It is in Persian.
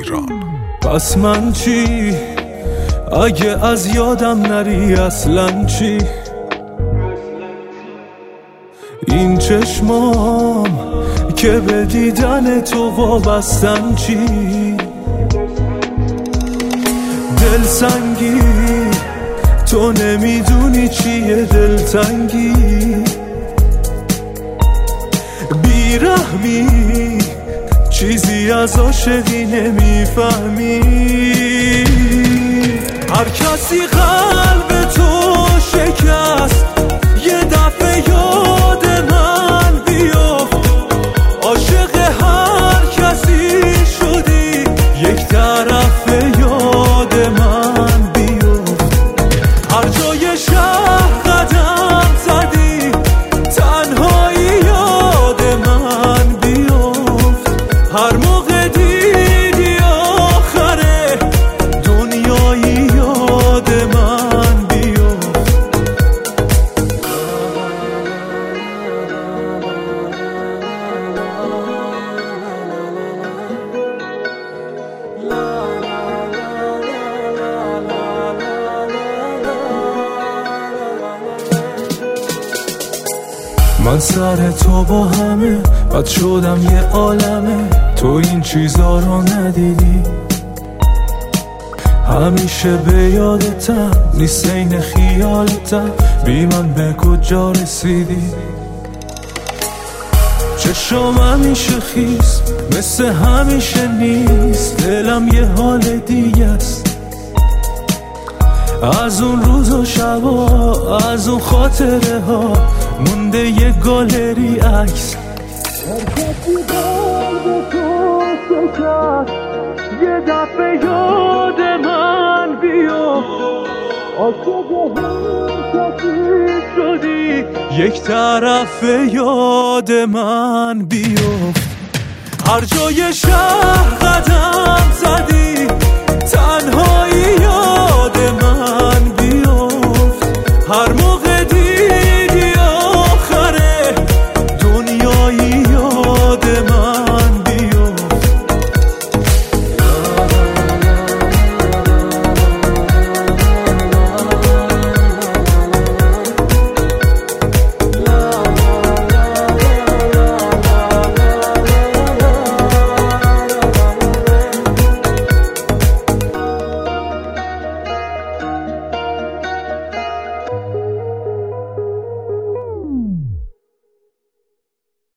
ایران. پس من چی؟ اگه از یادم نری اصلاً چی؟ این چشمام که به دیدن تو وابستن چی؟ دلسنگی تو نمیدونی چیه دلتنگی، بیرحمی چیزی از عاشقی نمیفهمی. هر کسی قلب تو شکست یه دفعه یاد من بیفت، عاشق هر کسی شدی یک طرف یاد من بیفت. هر جای شهر قدم زدی تنهایی یاد من بیفت، هر موقع دیدی آخره دنیایی یاد من بیفت. من سر تو با همه بد شدم یه عالمه، تو این چیزا رو ندیدی. همیشه به یادتم نیست این خیالتم، بی من به کجا رسیدی. چشم همیشه خیس مثل همیشه نیست، دلم یه حال دیگه است. از اون روز و شبا از اون خاطره ها مونده یه گالری عکس. یه دفعه یاد من بیفت، عاشق هر کسی شدی یک طرف یاد من بیفت. هر جای شهر قدم زدی تنهایی یاد من بیفت، هر